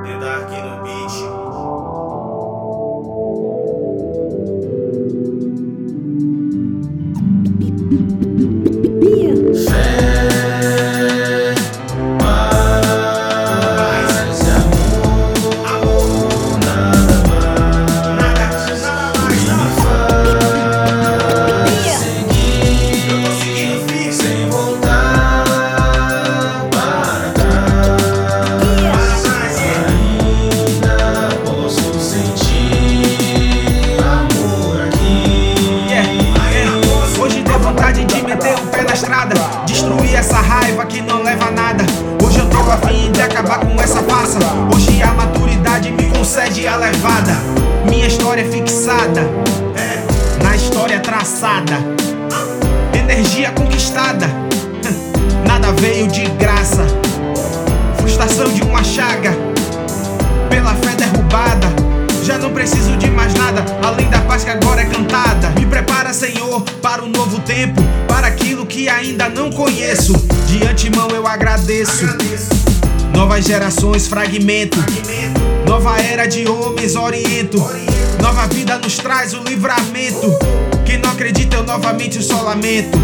Dedar aqui no beat. Fé, paz e amor, nada mais me faz seguir sem voltar para trás. Ainda posso sentir amor aqui. Hoje deu vontade de meter o pé na estrada, destruir essa raiva que não leva a nada. Hoje eu tô a fim de acabar com essa farsa. Hoje a maturidade me concede a levada. Minha história é fixada, na história traçada. Energia conquistada, nada veio de graça. Frustração de uma chaga, pela fé derrubada. Já não preciso de mais nada, além da paz que agora é cantada. Me prepara, Senhor, para o novo tempo, para aquilo que ainda não conheço. De antemão eu agradeço. Novas gerações, fragmento. Nova era de homens, oriento. Nova vida nos traz o livramento. Quem não acredita, eu novamente só lamento.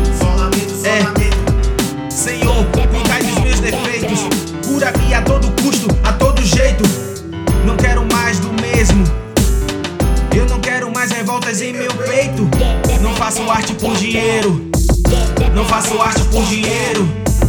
Senhor, cuidai dos meus defeitos. Cura-me a todo custo, a todo jeito. Não quero mais do mesmo. Eu não quero mais revoltas em meu peito. Não faço arte por dinheiro. Não faço arte por dinheiro.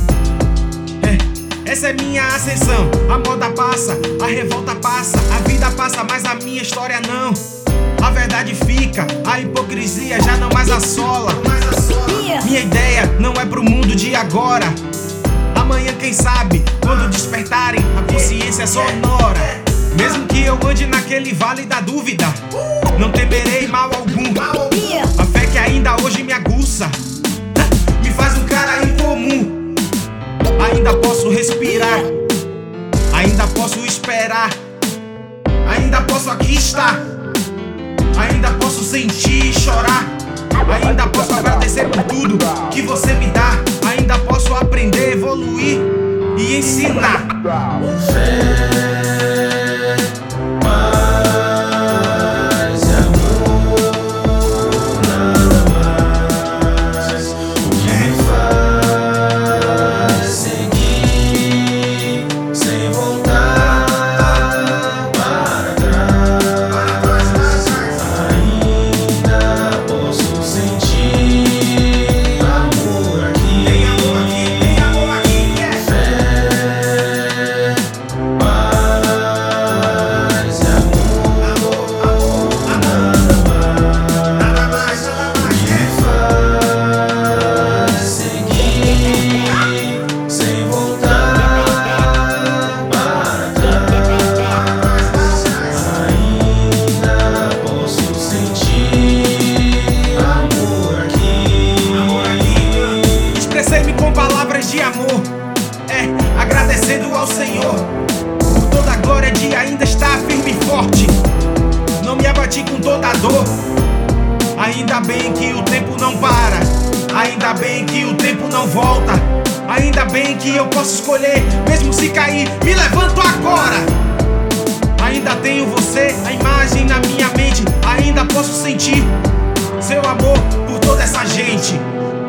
Essa é minha ascensão. A moda passa, a revolta passa, a vida passa, mas a minha história não. A verdade fica, a hipocrisia já não mais assola. Minha ideia não é pro mundo de agora. Amanhã, quem sabe, quando despertarem a consciência sonora. Mesmo que eu ande naquele vale da dúvida, não temerei mal algum. A fé que ainda hoje me aguça me faz um cara incomum. Ainda posso respirar, ainda posso esperar, ainda posso aqui estar, ainda posso sentir e chorar, ainda posso agradecer por tudo que você me dá, ainda posso aprender, evoluir e ensinar. Com palavras de amor, agradecendo ao Senhor por toda a glória de ainda estar firme e forte. Não me abati com toda a dor. Ainda bem que o tempo não para, ainda bem que o tempo não volta, ainda bem que eu posso escolher, mesmo se cair, me levanto agora. Ainda tenho você, a imagem na minha mente, ainda posso sentir seu amor por toda essa gente.